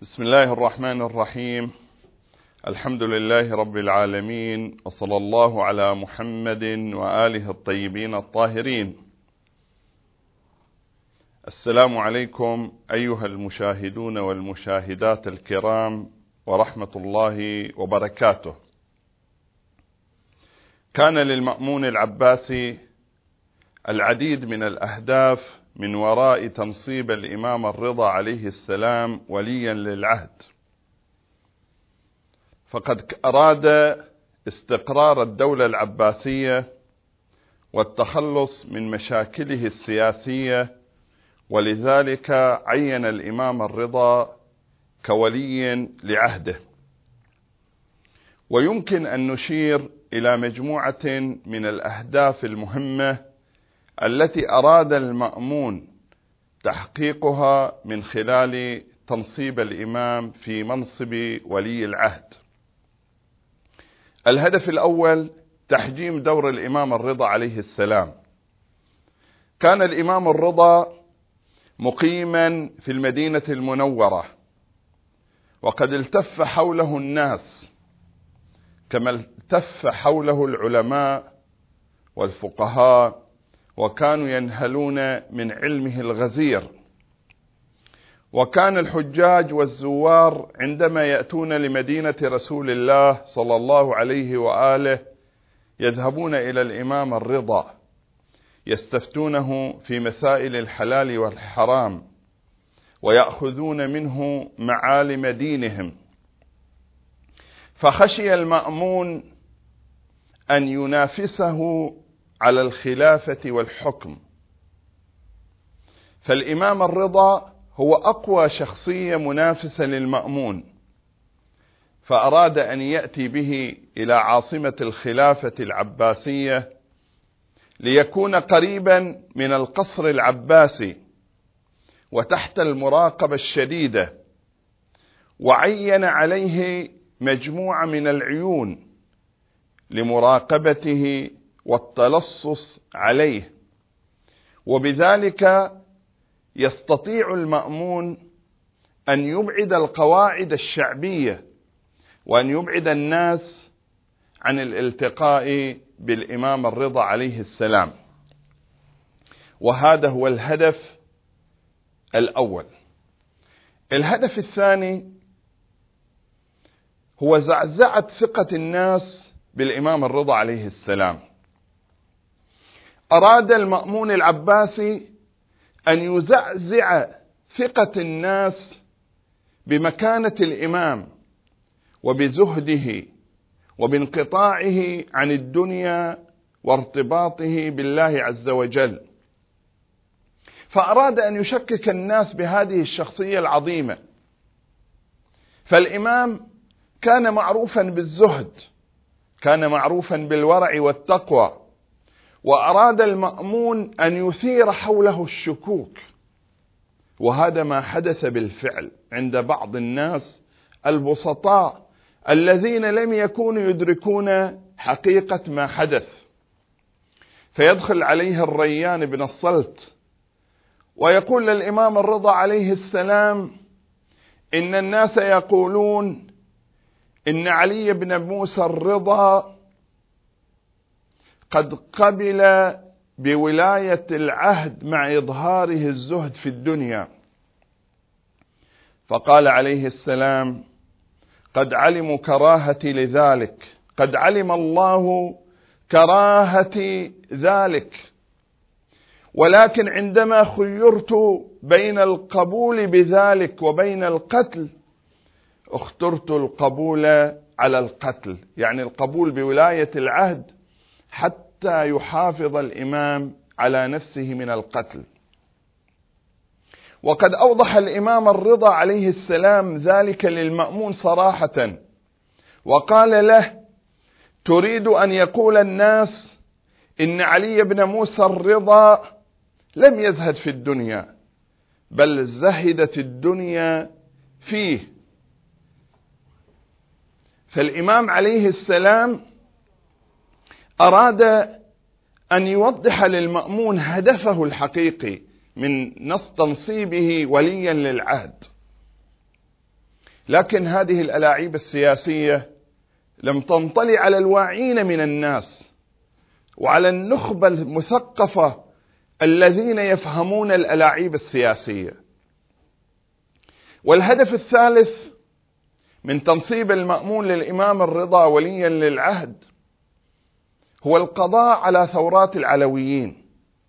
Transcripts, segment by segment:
بسم الله الرحمن الرحيم. الحمد لله رب العالمين، وصلى الله على محمد وآله الطيبين الطاهرين. السلام عليكم أيها المشاهدون والمشاهدات الكرام ورحمة الله وبركاته. كان للمأمون العباسي العديد من الأهداف من وراء تنصيب الإمام الرضا عليه السلام وليا للعهد، فقد أراد استقرار الدولة العباسية والتخلص من مشاكله السياسية، ولذلك عين الإمام الرضا كولي لعهده. ويمكن أن نشير إلى مجموعة من الأهداف المهمة التي أراد المأمون تحقيقها من خلال تنصيب الإمام في منصب ولي العهد. الهدف الأول تحجيم دور الإمام الرضا عليه السلام. كان الإمام الرضا مقيما في المدينة المنورة، وقد التف حوله الناس كما التف حوله العلماء والفقهاء، وكانوا ينهلون من علمه الغزير. وكان الحجاج والزوار عندما يأتون لمدينة رسول الله صلى الله عليه وآله يذهبون إلى الإمام الرضا يستفتونه في مسائل الحلال والحرام، ويأخذون منه معالم دينهم. فخشي المأمون أن ينافسه على الخلافة والحكم، فالإمام الرضا هو أقوى شخصية منافسة للمأمون، فأراد أن يأتي به إلى عاصمة الخلافة العباسية ليكون قريبا من القصر العباسي وتحت المراقبة الشديدة. وعين عليه مجموعة من العيون لمراقبته والتلصص عليه، وبذلك يستطيع المأمون أن يبعد القواعد الشعبية وأن يبعد الناس عن الالتقاء بالإمام الرضا عليه السلام. وهذا هو الهدف الأول. الهدف الثاني هو زعزعة ثقة الناس بالإمام الرضا عليه السلام. أراد المأمون العباسي أن يزعزع ثقة الناس بمكانة الإمام وبزهده وبانقطاعه عن الدنيا وارتباطه بالله عز وجل. فأراد أن يشكك الناس بهذه الشخصية العظيمة. فالإمام كان معروفا بالزهد، كان معروفا بالورع والتقوى، وأراد المأمون أن يثير حوله الشكوك. وهذا ما حدث بالفعل عند بعض الناس البسطاء الذين لم يكونوا يدركون حقيقة ما حدث. فيدخل عليه الريان بن الصلت ويقول للإمام الرضا عليه السلام: إن الناس يقولون إن علي بن موسى الرضا قد قبل بولاية العهد مع إظهاره الزهد في الدنيا. فقال عليه السلام: قد علموا كراهتي لذلك، قد علم الله كراهتي ذلك، ولكن عندما خيرت بين القبول بذلك وبين القتل اخترت القبول على القتل، يعني القبول بولاية العهد حتى يحافظ الإمام على نفسه من القتل. وقد أوضح الإمام الرضا عليه السلام ذلك للمأمون صراحة، وقال له: تريد أن يقول الناس إن علي بن موسى الرضا لم يزهد في الدنيا، بل زهدت الدنيا فيه. فالإمام عليه السلام أراد أن يوضح للمأمون هدفه الحقيقي من تنصيبه وليا للعهد. لكن هذه الألاعيب السياسية لم تنطلي على الواعين من الناس وعلى النخبة المثقفة الذين يفهمون الألاعيب السياسية. والهدف الثالث من تنصيب المأمون للإمام الرضا وليا للعهد هو القضاء على ثورات العلويين.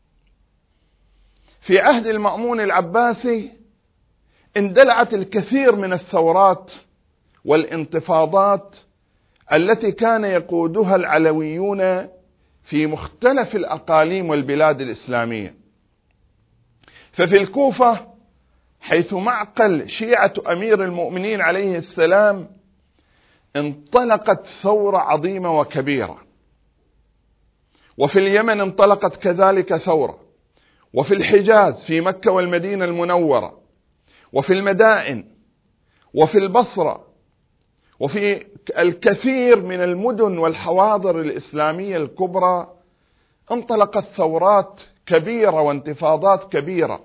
في عهد المأمون العباسي اندلعت الكثير من الثورات والانتفاضات التي كان يقودها العلويون في مختلف الأقاليم والبلاد الإسلامية. ففي الكوفة حيث معقل شيعة أمير المؤمنين عليه السلام انطلقت ثورة عظيمة وكبيرة، وفي اليمن انطلقت كذلك ثورة، وفي الحجاز في مكة والمدينة المنورة، وفي المدائن، وفي البصرة، وفي الكثير من المدن والحواضر الإسلامية الكبرى انطلقت ثورات كبيرة وانتفاضات كبيرة.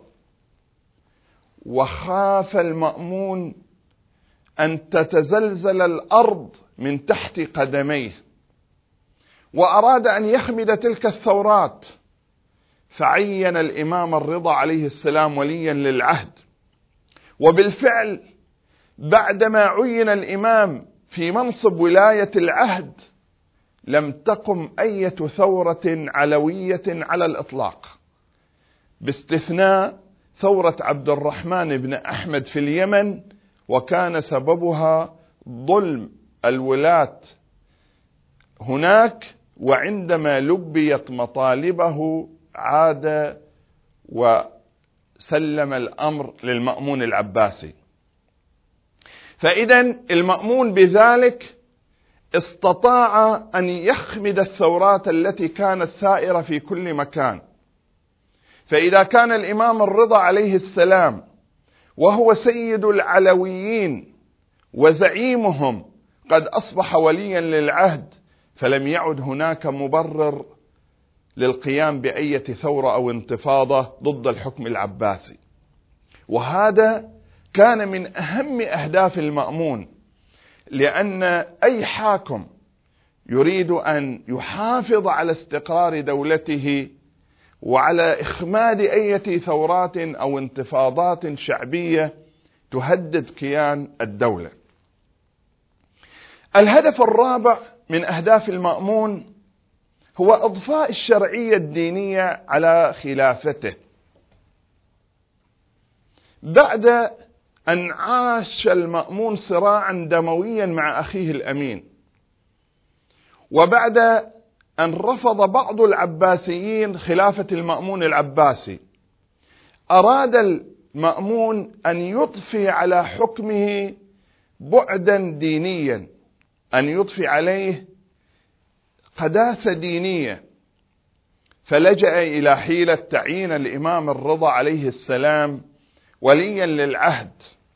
وخاف المأمون أن تتزلزل الأرض من تحت قدميه، وأراد أن يخمد تلك الثورات، فعين الإمام الرضا عليه السلام وليا للعهد. وبالفعل بعدما عين الإمام في منصب ولاية العهد لم تقم أي ثورة علوية على الإطلاق، باستثناء ثورة عبد الرحمن بن أحمد في اليمن، وكان سببها ظلم الولاة هناك، وعندما لبيت مطالبه عاد وسلم الأمر للمأمون العباسي. فإذا المأمون بذلك استطاع أن يخمد الثورات التي كانت ثائرة في كل مكان. فإذا كان الإمام الرضا عليه السلام وهو سيد العلويين وزعيمهم قد أصبح وليا للعهد، فلم يعد هناك مبرر للقيام بأي ثورة أو انتفاضة ضد الحكم العباسي. وهذا كان من أهم أهداف المأمون، لأن أي حاكم يريد أن يحافظ على استقرار دولته وعلى إخماد أي ثورات أو انتفاضات شعبية تهدد كيان الدولة. الهدف الرابع من أهداف المأمون هو إضفاء الشرعية الدينية على خلافته. بعد أن عاش المأمون صراعا دمويا مع أخيه الأمين، وبعد أن رفض بعض العباسيين خلافة المأمون العباسي، أراد المأمون أن يضفي على حكمه بعدا دينيا، أن يضفي عليه قداسة دينية، فلجأ إلى حيلة تعيين الإمام الرضا عليه السلام وليا للعهد،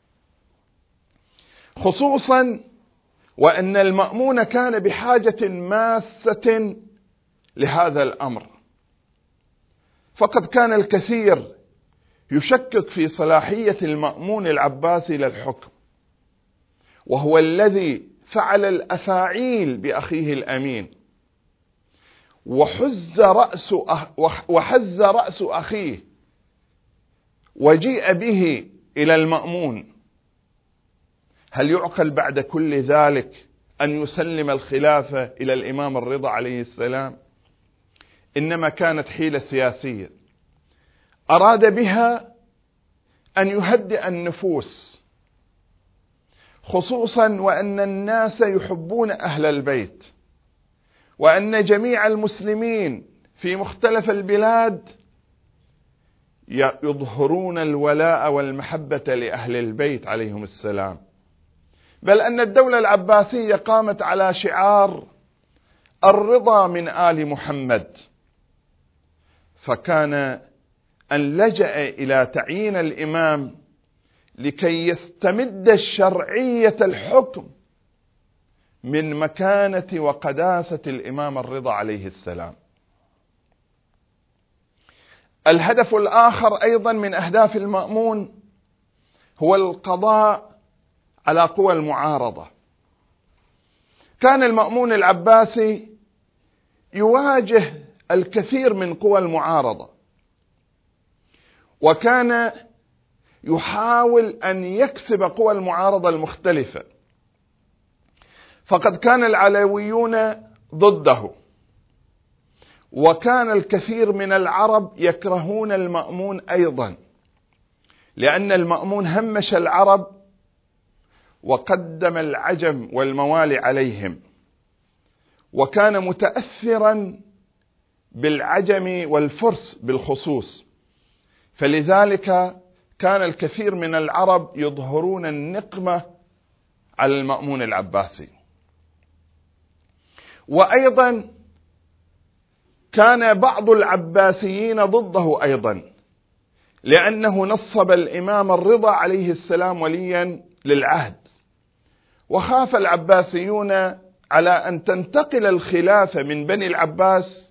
خصوصا وأن المأمون كان بحاجة ماسة لهذا الأمر. فقد كان الكثير يشكك في صلاحية المأمون العباسي للحكم، وهو الذي فعل الأفاعيل بأخيه الأمين، وحز رأس أخيه وجيء به إلى المأمون. هل يعقل بعد كل ذلك أن يسلم الخلافة إلى الإمام الرضا عليه السلام؟ إنما كانت حيلة سياسية أراد بها أن يهدئ النفوس، خصوصا وأن الناس يحبون أهل البيت، وأن جميع المسلمين في مختلف البلاد يظهرون الولاء والمحبة لأهل البيت عليهم السلام، بل أن الدولة العباسية قامت على شعار الرضا من آل محمد. فكان أن لجأ إلى تعيين الإمام لكي يستمد الشرعية الحكم من مكانة وقداسة الإمام الرضا عليه السلام. الهدف الآخر أيضا من أهداف المأمون هو القضاء على قوى المعارضة. كان المأمون العباسي يواجه الكثير من قوى المعارضة، وكان يحاول أن يكسب قوى المعارضة المختلفة، فقد كان العلويون ضده، وكان الكثير من العرب يكرهون المأمون أيضا، لأن المأمون همش العرب وقدم العجم والموالي عليهم، وكان متأثرا بالعجم والفرس بالخصوص، فلذلك كان الكثير من العرب يظهرون النقمة على المأمون العباسي. وأيضا كان بعض العباسيين ضده أيضا، لأنه نصب الإمام الرضا عليه السلام وليا للعهد، وخاف العباسيون على أن تنتقل الخلافة من بني العباس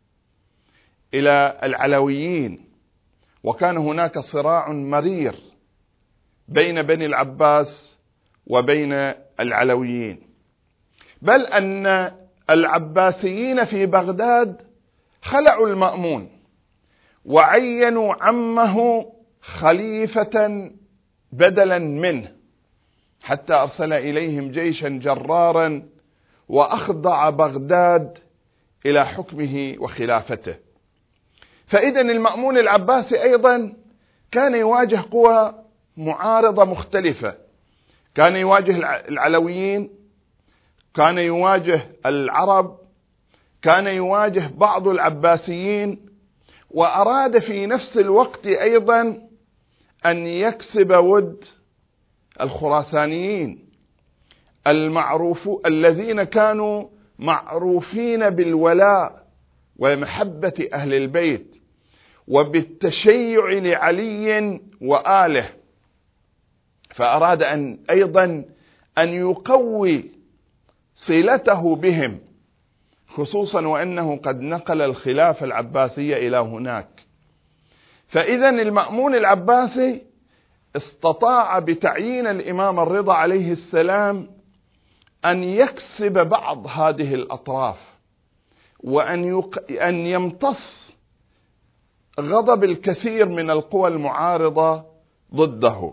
إلى العلويين، وكان هناك صراع مرير بين بني العباس وبين العلويين، بل أن العباسيين في بغداد خلعوا المأمون وعينوا عمه خليفة بدلا منه، حتى أرسل إليهم جيشا جرارا وأخضع بغداد إلى حكمه وخلافته. فإذا المأمون العباسي أيضا كان يواجه قوى معارضة مختلفة، كان يواجه العلويين، كان يواجه العرب، كان يواجه بعض العباسيين، وأراد في نفس الوقت أيضا أن يكسب ود الخراسانيين الذين كانوا معروفين بالولاء ومحبة أهل البيت وبالتشيع لعلي وآله، فأراد أيضا أن يقوي صلته بهم، خصوصا وأنه قد نقل الخلافة العباسية إلى هناك. فإذا المأمون العباسي استطاع بتعيين الإمام الرضا عليه السلام أن يكسب بعض هذه الأطراف، وأن يمتص غضب الكثير من القوى المعارضة ضده،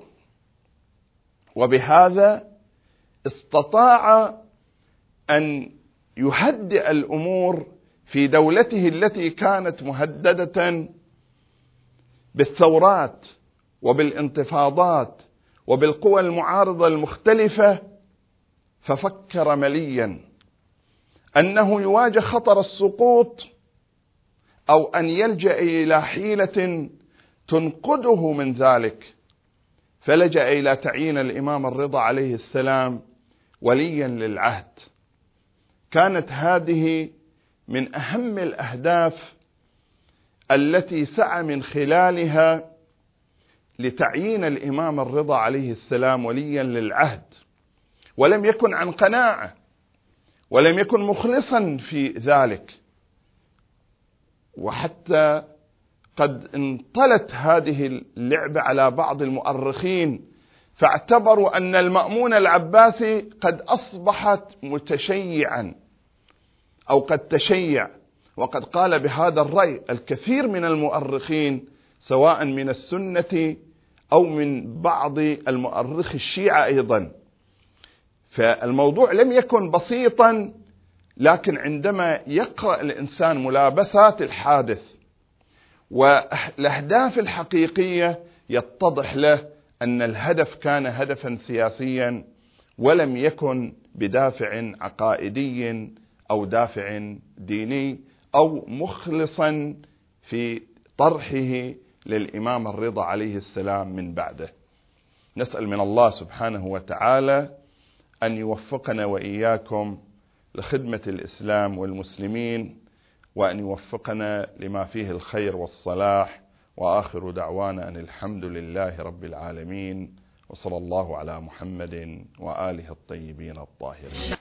وبهذا استطاع أن يهدئ الأمور في دولته التي كانت مهددة بالثورات وبالانتفاضات وبالقوى المعارضة المختلفة. ففكر مليا أنه يواجه خطر السقوط أو أن يلجأ إلى حيلة تنقذه من ذلك، فلجأ إلى تعيين الإمام الرضا عليه السلام وليا للعهد. كانت هذه من أهم الأهداف التي سعى من خلالها لتعيين الإمام الرضا عليه السلام وليا للعهد، ولم يكن عن قناعة ولم يكن مخلصا في ذلك، وحتى قد انطلت هذه اللعبة على بعض المؤرخين فاعتبروا أن المأمون العباسي قد أصبحت متشيعا أو قد تشيع، وقد قال بهذا الرأي الكثير من المؤرخين سواء من السنة أو من بعض المؤرخ الشيعة أيضا. فالموضوع لم يكن بسيطا، لكن عندما يقرأ الإنسان ملابسات الحادث والأهداف الحقيقية يتضح له أن الهدف كان هدفا سياسيا ولم يكن بدافع عقائدي أو دافع ديني أو مخلصا في طرحه للإمام الرضا عليه السلام من بعده. نسأل من الله سبحانه وتعالى أن يوفقنا وإياكم لخدمة الإسلام والمسلمين، وأن يوفقنا لما فيه الخير والصلاح. وآخر دعوانا أن الحمد لله رب العالمين، وصلى الله على محمد وآله الطيبين الطاهرين.